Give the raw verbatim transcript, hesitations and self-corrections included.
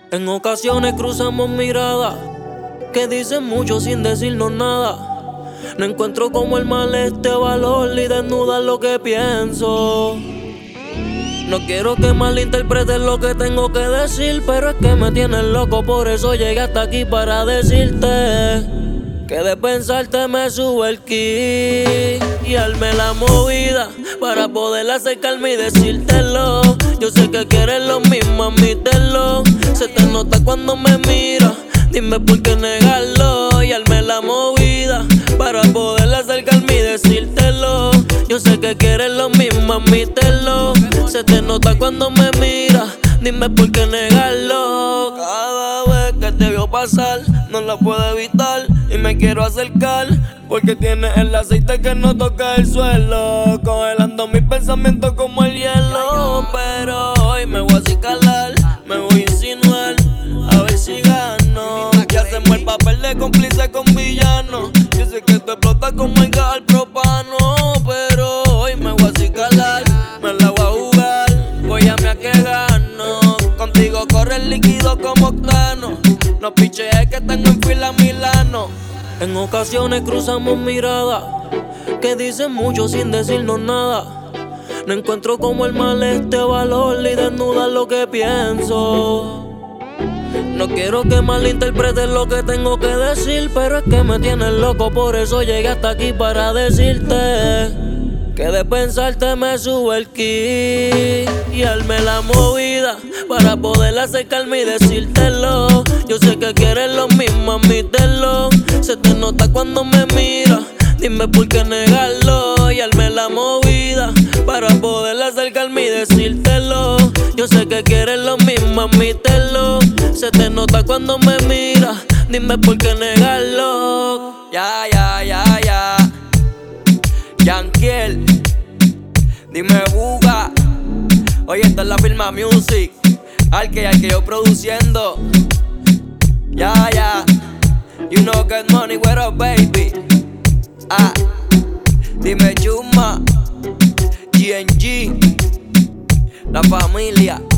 En ocasiones cruzamos miradas que dicen mucho sin decirnos nada. No encuentro como el mal este valor y desnudar lo que pienso. No quiero que malinterpretes lo que tengo que decir, pero es que me tienes loco, por eso llegué hasta aquí para decirte que de pensarte me sube el ki y armé la movida para poder acercarme y decírtelo. Yo sé que quieres lo mismo, admítelo. Se te nota cuando me miras, dime por qué negarlo. Y armé la movida para poder acercarme y decírtelo. Yo sé que quieres lo mismo, admítelo. Se te nota cuando me miras, dime por qué negarlo. Cada vez que te veo pasar, no la puedo evitar y me quiero acercar, porque tienes el aceite que no toca el suelo, congelando mis pensamientos como el hielo. Pero hoy me voy a acicalar, me voy a insinuar, a ver si gano. Y hacemos el papel de cómplice con villano. Yo sé que tú explotas como el gas al propano, pero hoy me voy a acicalar, me la voy a jugar, voy a me a que gano. Contigo corre el líquido como octano, no pichees que tengo en fila Milano. En ocasiones cruzamos miradas que dicen mucho sin decirnos nada. No encuentro como el mal este valor y desnudar lo que pienso. No quiero que malinterpretes lo que tengo que decir, pero es que me tienes loco, por eso llegué hasta aquí para decirte que de pensarte me sube el ki y armé la movida para poder acercarme y decírtelo. Yo sé que quieres lo mismo, admítelo. Se te nota cuando me miras, dime por qué negarlo. Y armé la movida para poder acercarme y decírtelo. Yo sé que quieres lo mismo, admítelo. Se te nota cuando me miras, dime por qué negarlo. Ya, ya, ya, ya. Yanquiel, dime Buga. Oye, esta es la firma Music. Al que, al que yo produciendo. Ya, ya. You know get money, what up, baby. Ah, dime Chuma, G N G, la familia.